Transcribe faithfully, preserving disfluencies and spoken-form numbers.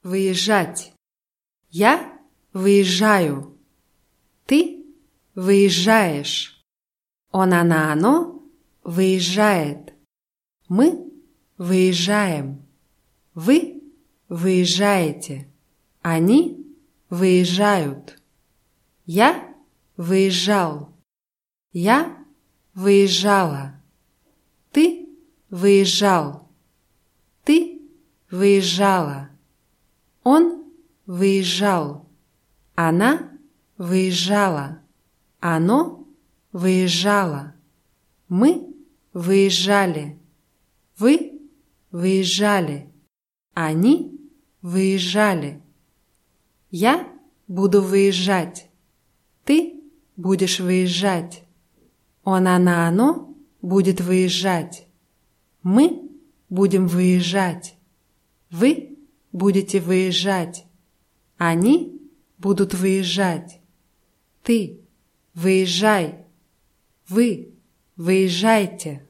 выезжать. Я выезжаю. Ты выезжаешь. Он, она, оно выезжает. Мы выезжаем. Вы выезжаете. Они выезжают. Я выезжал. Я выезжала. Ты выезжал. Ты выезжала. Он выезжал. Она выезжала. Оно выезжало. Мы выезжали. Вы выезжали. Они выезжали. Я буду выезжать. Ты будешь выезжать. Он, она, оно будет выезжать. Мы будем выезжать. Вы будете выезжать. Они будут выезжать. Ты выезжай. Вы выезжайте.